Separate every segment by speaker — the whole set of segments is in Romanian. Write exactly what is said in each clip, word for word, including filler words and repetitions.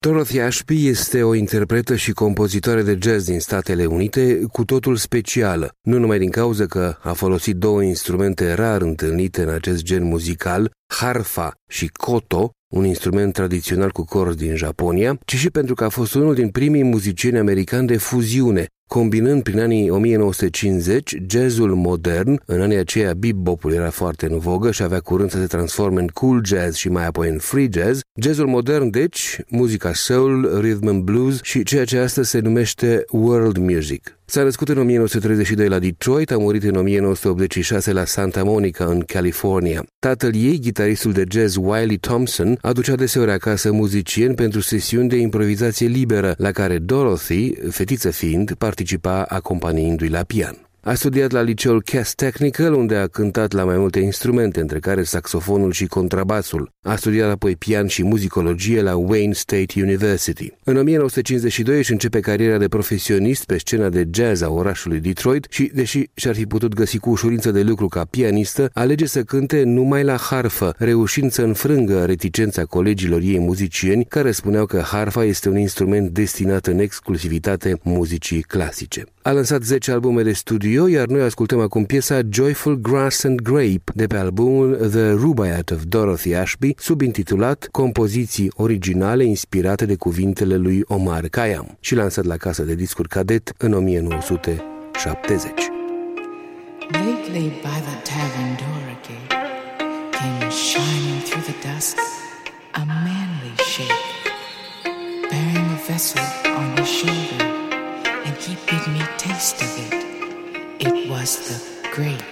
Speaker 1: Dorothy Ashby este o interpretă și compozitoare de jazz din Statele Unite cu totul specială, nu numai din cauza că a folosit două instrumente rar întâlnite în acest gen muzical, harfa și koto, un instrument tradițional cu corzi din Japonia, ci și pentru că a fost unul din primii muzicieni americani de fuziune, combinând prin anii o mie nouă sute cincizeci jazzul modern. În anii aceia bebopul era foarte în vogă și avea curând să se transforme în cool jazz și mai apoi în free jazz. Jazzul modern, deci, muzica soul, rhythm and blues și ceea ce astăzi se numește world music. S-a născut în o mie nouă sute treizeci și doi la Detroit, a murit în o mie nouă sute optzeci și șase la Santa Monica, în California. Tatăl ei, gitaristul de jazz Wiley Thompson, aducea deseori acasă muzicieni pentru sesiuni de improvizație liberă, la care Dorothy, fetiță fiind, participa acompaniindu-i la pian. A studiat la liceul Cass Technical, unde a cântat la mai multe instrumente, între care saxofonul și contrabasul. A studiat apoi pian și muzicologie la Wayne State University. În o mie nouă sute cincizeci și doi își începe cariera de profesionist pe scena de jazz a orașului Detroit și, deși și-ar fi putut găsi cu ușurință de lucru ca pianistă, alege să cânte numai la harfă, reușind să înfrângă reticența colegilor ei muzicieni, care spuneau că harfa este un instrument destinat în exclusivitate muzicii clasice. A lansat zece albume de studio, iar noi ascultăm acum piesa Joyful Grass and Grape de pe albumul The Rubaiyat of Dorothy Ashby, subintitulat Compoziții originale inspirate de cuvintele lui Omar Khayyam și lansat la casa de discuri Cadet în o mie nouă sute șaptezeci.
Speaker 2: Lately by the tavern door again came shining through the dusk a manly shape, bearing a vessel on his shoulder, and he bid me taste of it. It was the grape.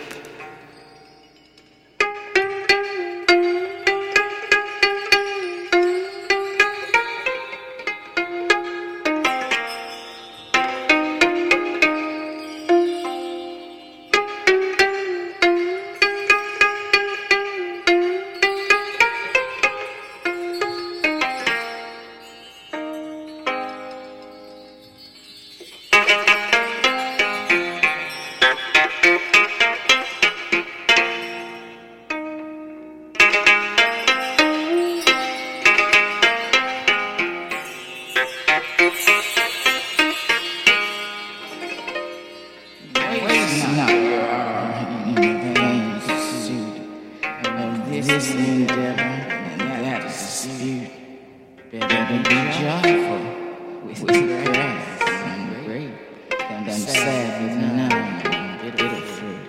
Speaker 2: Sad with none, bitter fruit.